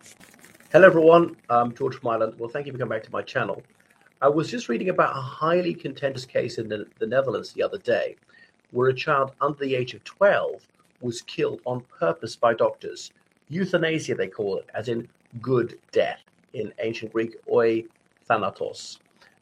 Hello, everyone. I'm George from Ireland. Well, thank you for coming back to my channel. I was just reading about a highly contentious case in the Netherlands the other day where a child under the age of 12 was killed on purpose by doctors. Euthanasia, they call it, as in good death. In ancient Greek, oi thanatos.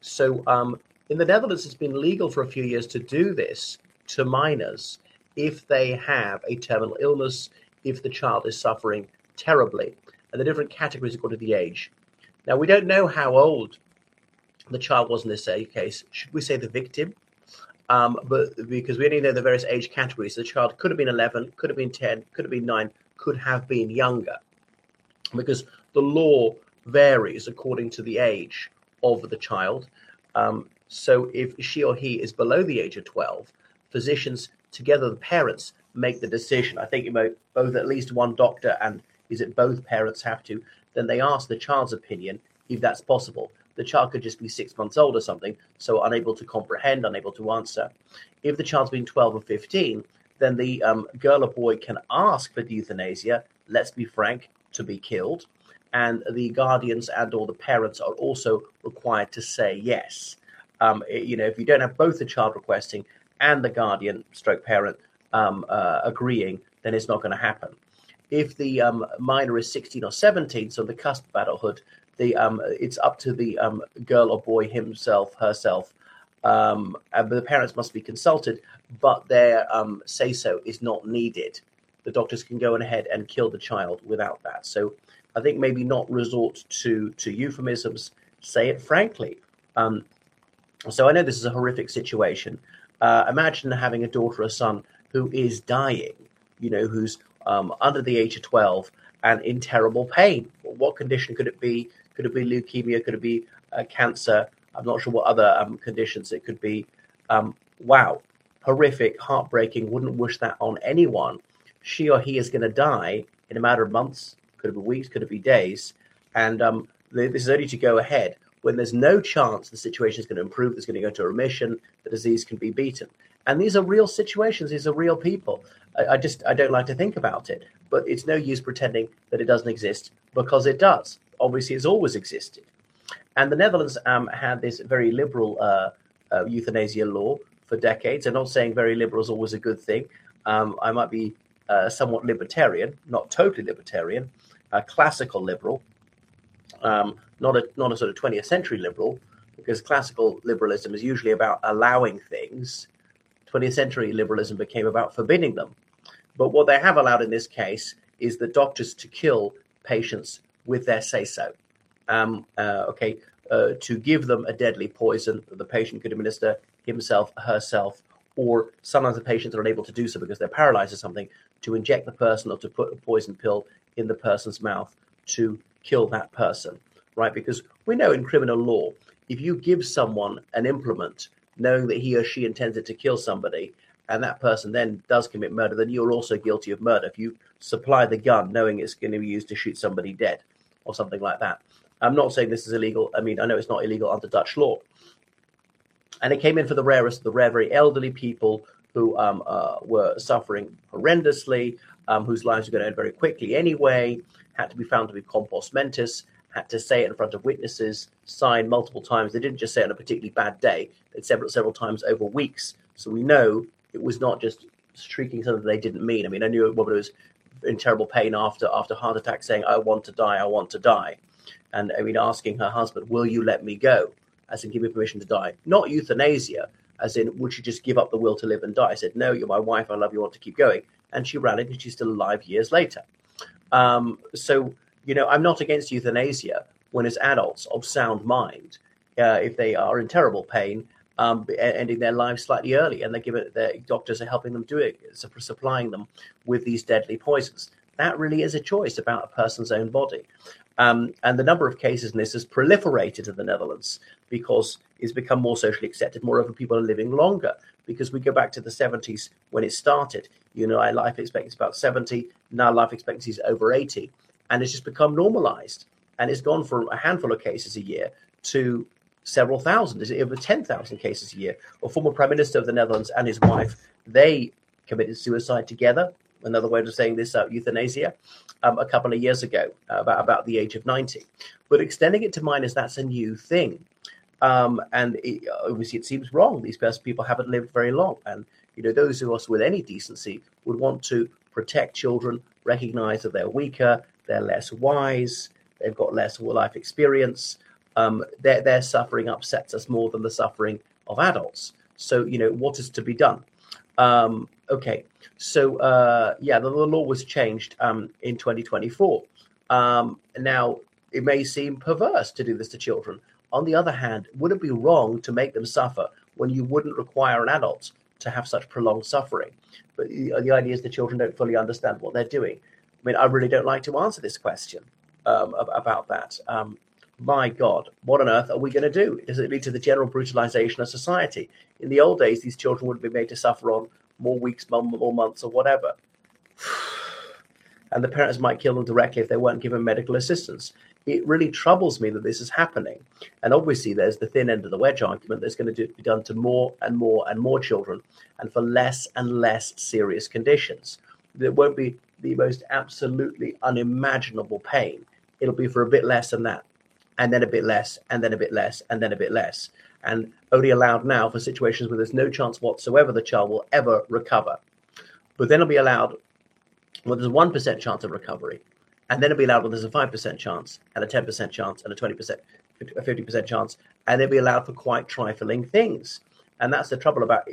So in the Netherlands, it's been legal for a few years to do this to minors if they have a terminal illness, if the child is suffering terribly, and the different categories according to the age. Now, we don't know how old the child was in this case. Should we say the victim? But because we only know the various age categories, the child could have been 11, could have been 10, could have been 9, could have been younger, because the law varies according to the age of the child. So if she or he is below the age of 12, physicians, together the parents, make the decision. I think both at least one doctor and is it both parents have to, then they ask the child's opinion if that's possible. The child could just be 6 months old or something, so unable to comprehend, unable to answer. If the child's been 12 or 15, then the girl or boy can ask for euthanasia, let's be frank, to be killed. And the guardians and or the parents are also required to say yes. If you don't have both the child requesting and the guardian stroke parent agreeing, then it's not going to happen. If the minor is 16 or 17, so the cusp of adulthood, it's up to the girl or boy himself, herself, and the parents must be consulted, but their say-so is not needed. The doctors can go ahead and kill the child without that. So I think maybe not resort to euphemisms, say it frankly. So I know this is a horrific situation. Imagine having a daughter or son who is dying, who's under the age of 12 and in terrible pain. What condition could it be? Could it be leukemia? Could it be cancer? I'm not sure what other conditions it could be. Wow, horrific, heartbreaking. Wouldn't wish that on anyone. She or he is going to die in a matter of months. Could it be weeks? Could it be days? And this is only to go ahead when there's no chance the situation is going to improve, it's going to go to remission, the disease can be beaten. And these are real situations. These are real people. I don't like to think about it, but it's no use pretending that it doesn't exist because it does. Obviously, it's always existed. And the Netherlands had this very liberal euthanasia law for decades. I'm not saying very liberal is always a good thing. I might be somewhat libertarian, not totally libertarian, classical liberal, not a sort of 20th century liberal, because classical liberalism is usually about allowing things. 20th century liberalism became about forbidding them. But what they have allowed in this case is the doctors to kill patients with their say-so. To give them a deadly poison that the patient could administer himself, herself, or sometimes the patients are unable to do so because they're paralyzed or something, to inject the person or to put a poison pill in the person's mouth to kill that person, right? Because we know in criminal law, if you give someone an implement knowing that he or she intends it to kill somebody, and that person then does commit murder, then you're also guilty of murder. If you supply the gun knowing it's going to be used to shoot somebody dead or something like that. I'm not saying this is illegal. I mean, I know it's not illegal under Dutch law. And it came in for the rarest, the rare, very elderly people who were suffering horrendously, whose lives were going to end very quickly anyway, had to be found to be compos mentis, had to say it in front of witnesses, sign multiple times. They didn't just say it on a particularly bad day. They said several times over weeks. So we know it was not just shrieking something they didn't mean. I mean, I knew a woman who was in terrible pain after heart attack saying, I want to die, I want to die. And I mean, asking her husband, will you let me go? As in, give me permission to die. Not euthanasia, as in, would she just give up the will to live and die? I said, no, you're my wife, I love you, I want to keep going. And she rallied, and she's still alive years later. I'm not against euthanasia when it's adults of sound mind, if they are in terrible pain, ending their lives slightly early, and their doctors are helping them do it, supplying them with these deadly poisons. That really is a choice about a person's own body. And the number of cases in this has proliferated in the Netherlands because it's become more socially accepted. Moreover, people are living longer because we go back to the 70s when it started. Life expectancy is about 70. Now life expectancy is over 80. And it's just become normalized. And it's gone from a handful of cases a year to several thousand. Is it over 10,000 cases a year? A former prime minister of the Netherlands and his wife, they committed suicide together another way of saying this, euthanasia, a couple of years ago, about the age of 90. But extending it to minors, that's a new thing. Obviously it seems wrong. These people haven't lived very long. And, those of us with any decency would want to protect children, recognize that they're weaker, they're less wise, they've got less life experience. Their suffering upsets us more than the suffering of adults. So, what is to be done? Okay. So, the law was changed in 2024. Now, it may seem perverse to do this to children. On the other hand, would it be wrong to make them suffer when you wouldn't require an adult to have such prolonged suffering? But the idea is the children don't fully understand what they're doing. I mean, I really don't like to answer this question about that. My God, what on earth are we going to do? Does it lead to the general brutalization of society? In the old days, these children would be made to suffer on more weeks, more months, or whatever. And the parents might kill them directly if they weren't given medical assistance. It really troubles me that this is happening. And obviously, there's the thin end of the wedge argument that's going to be done to more and more and more children and for less and less serious conditions. There won't be the most absolutely unimaginable pain. It'll be for a bit less than that, and then a bit less, and then a bit less, and then a bit less. And only allowed now for situations where there's no chance whatsoever the child will ever recover. But then it'll be allowed when there's a 1% chance of recovery. And then it'll be allowed when there's a 5% chance, and a 10% chance, and a 20%, a 50% chance. And they'll be allowed for quite trifling things. And that's the trouble about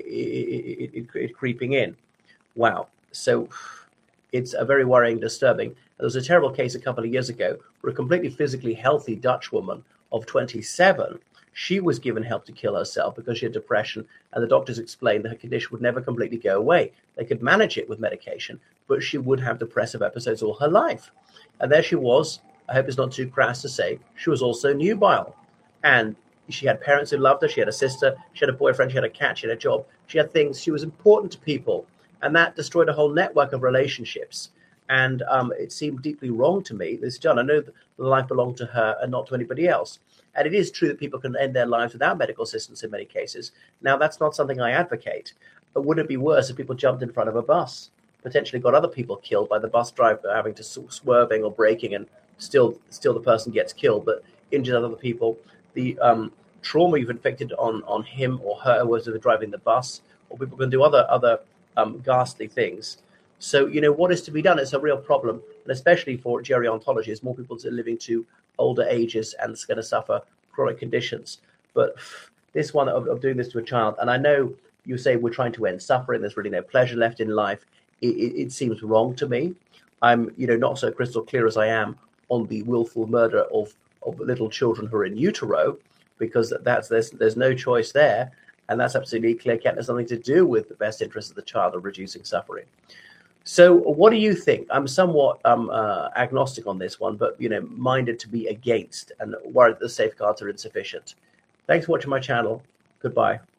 it creeping in. Wow. So it's a very worrying, disturbing. There was a terrible case a couple of years ago where a completely physically healthy Dutch woman of 27, she was given help to kill herself because she had depression, and the doctors explained that her condition would never completely go away. They could manage it with medication, but she would have depressive episodes all her life. And there she was. I hope it's not too crass to say, she was also nubile. And she had parents who loved her. She had a sister. She had a boyfriend. She had a cat. She had a job. She had things. She was important to people. And that destroyed a whole network of relationships. And it seemed deeply wrong to me. This John, I know that the life belonged to her and not to anybody else. And it is true that people can end their lives without medical assistance in many cases. Now, that's not something I advocate. But would it be worse if people jumped in front of a bus, potentially got other people killed by the bus driver having to swerving or braking, and still the person gets killed, but injures other people? The trauma you've inflicted on him or her was driving the bus, or people can do other ghastly things. So, what is to be done? It's a real problem, and especially for gerontology, as more people are living to older ages and it's going to suffer chronic conditions. But this one of doing this to a child, and I know you say we're trying to end suffering, there's really no pleasure left in life. It seems wrong to me. I'm, not so crystal clear as I am on the willful murder of little children who are in utero, because there's no choice there, and that's absolutely clear-cut. There's nothing to do with the best interest of the child of reducing suffering. So what do you think? I'm somewhat agnostic on this one, but, minded to be against and worried that the safeguards are insufficient. Thanks for watching my channel. Goodbye.